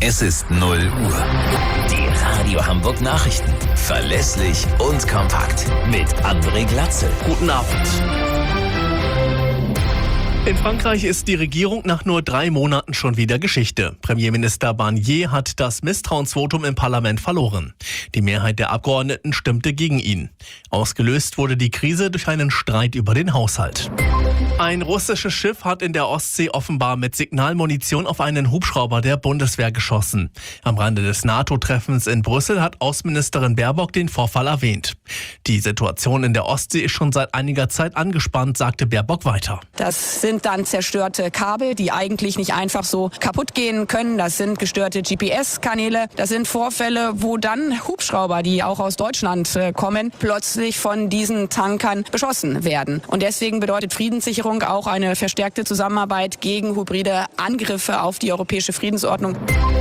Es ist 0 Uhr. Die Radio Hamburg Nachrichten. Verlässlich und kompakt. Mit André Glatzel. Guten Abend. In Frankreich ist die Regierung nach nur 3 Monaten schon wieder Geschichte. Premierminister Barnier hat das Misstrauensvotum im Parlament verloren. Die Mehrheit der Abgeordneten stimmte gegen ihn. Ausgelöst wurde die Krise durch einen Streit über den Haushalt. Ein russisches Schiff hat in der Ostsee offenbar mit Signalmunition auf einen Hubschrauber der Bundeswehr geschossen. Am Rande des NATO-Treffens in Brüssel hat Außenministerin Baerbock den Vorfall erwähnt. Die Situation in der Ostsee ist schon seit einiger Zeit angespannt, sagte Baerbock weiter. Das sind dann zerstörte Kabel, die eigentlich nicht einfach so kaputt gehen können. Das sind gestörte GPS-Kanäle. Das sind Vorfälle, wo dann Hubschrauber, die auch aus Deutschland kommen, plötzlich von diesen Tankern beschossen werden. Und deswegen bedeutet Friedenssicherung auch eine verstärkte Zusammenarbeit gegen hybride Angriffe auf die europäische Friedensordnung.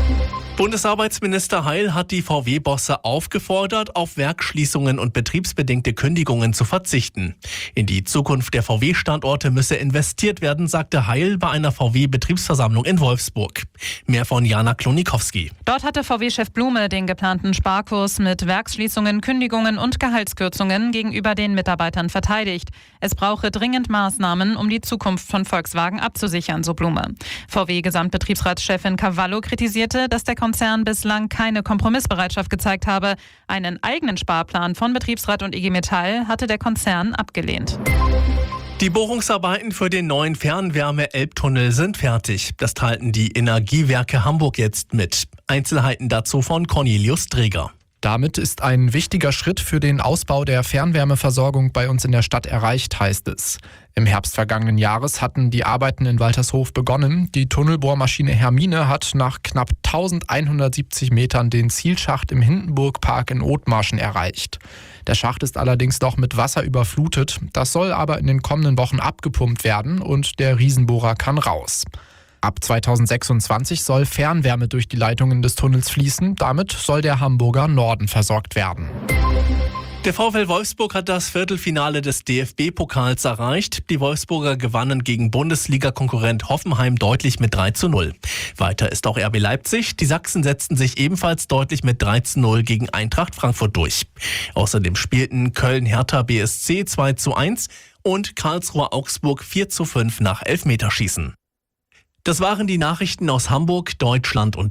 Bundesarbeitsminister Heil hat die VW-Bosse aufgefordert, auf Werksschließungen und betriebsbedingte Kündigungen zu verzichten. In die Zukunft der VW-Standorte müsse investiert werden, sagte Heil bei einer VW-Betriebsversammlung in Wolfsburg. Mehr von Jana Klonikowski. Dort hatte VW-Chef Blume den geplanten Sparkurs mit Werksschließungen, Kündigungen und Gehaltskürzungen gegenüber den Mitarbeitern verteidigt. Es brauche dringend Maßnahmen, um die Zukunft von Volkswagen abzusichern, so Blume. VW-Gesamtbetriebsratschefin Cavallo kritisierte, dass der Konzern bislang keine Kompromissbereitschaft gezeigt habe. Einen eigenen Sparplan von Betriebsrat und IG Metall hatte der Konzern abgelehnt. Die Bohrungsarbeiten für den neuen Fernwärme-Elbtunnel sind fertig. Das teilten die Energiewerke Hamburg jetzt mit. Einzelheiten dazu von Cornelius Dreger. Damit ist ein wichtiger Schritt für den Ausbau der Fernwärmeversorgung bei uns in der Stadt erreicht, heißt es. Im Herbst vergangenen Jahres hatten die Arbeiten in Waltershof begonnen. Die Tunnelbohrmaschine Hermine hat nach knapp 1170 Metern den Zielschacht im Hindenburgpark in Othmarschen erreicht. Der Schacht ist allerdings noch mit Wasser überflutet. Das soll aber in den kommenden Wochen abgepumpt werden und der Riesenbohrer kann raus. Ab 2026 soll Fernwärme durch die Leitungen des Tunnels fließen. Damit soll der Hamburger Norden versorgt werden. Der VfL Wolfsburg hat das Viertelfinale des DFB-Pokals erreicht. Die Wolfsburger gewannen gegen Bundesliga-Konkurrent Hoffenheim deutlich mit 3:0. Weiter ist auch RB Leipzig. Die Sachsen setzten sich ebenfalls deutlich mit 3:0 gegen Eintracht Frankfurt durch. Außerdem spielten Köln-Hertha BSC 2:1 und Karlsruhe Augsburg 4:5 nach Elfmeterschießen. Das waren die Nachrichten aus Hamburg, Deutschland und